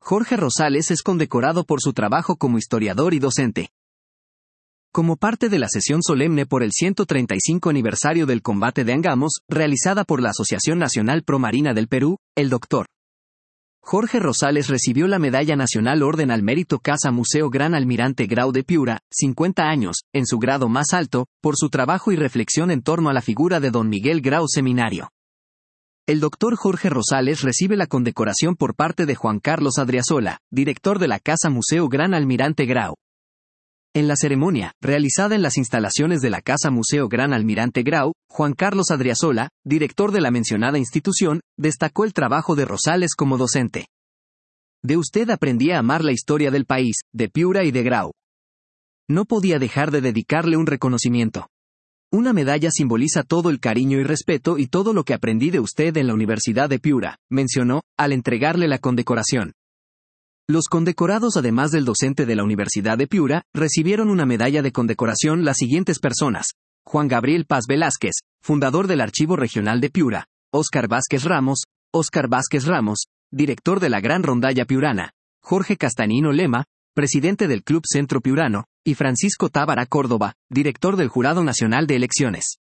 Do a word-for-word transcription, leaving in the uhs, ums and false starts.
Jorge Rosales es condecorado por su trabajo como historiador y docente. Como parte de la sesión solemne por el ciento treinta y cinco aniversario del combate de Angamos, realizada por la Asociación Nacional Pro Marina del Perú, el doctor Jorge Rosales recibió la Medalla Nacional Orden al Mérito Casa Museo Gran Almirante Grau de Piura, cincuenta años, en su grado más alto, por su trabajo y reflexión en torno a la figura de don Miguel Grau Seminario. El doctor Jorge Rosales recibe la condecoración por parte de Juan Carlos Adriasola, director de la Casa Museo Gran Almirante Grau. En la ceremonia, realizada en las instalaciones de la Casa Museo Gran Almirante Grau, Juan Carlos Adriasola, director de la mencionada institución, destacó el trabajo de Rosales como docente. De usted aprendí a amar la historia del país, de Piura y de Grau. No podía dejar de dedicarle un reconocimiento. Una medalla simboliza todo el cariño y respeto y todo lo que aprendí de usted en la Universidad de Piura, mencionó, al entregarle la condecoración. Los condecorados, además del docente de la Universidad de Piura, recibieron una medalla de condecoración las siguientes personas: Juan Gabriel Paz Velázquez, fundador del Archivo Regional de Piura; Óscar Vázquez Ramos, Óscar Vázquez Ramos, director de la Gran Rondalla Piurana; Jorge Castanino Lema, presidente del Club Centro Piurano; y Francisco Tábara Córdoba, director del Jurado Nacional de Elecciones.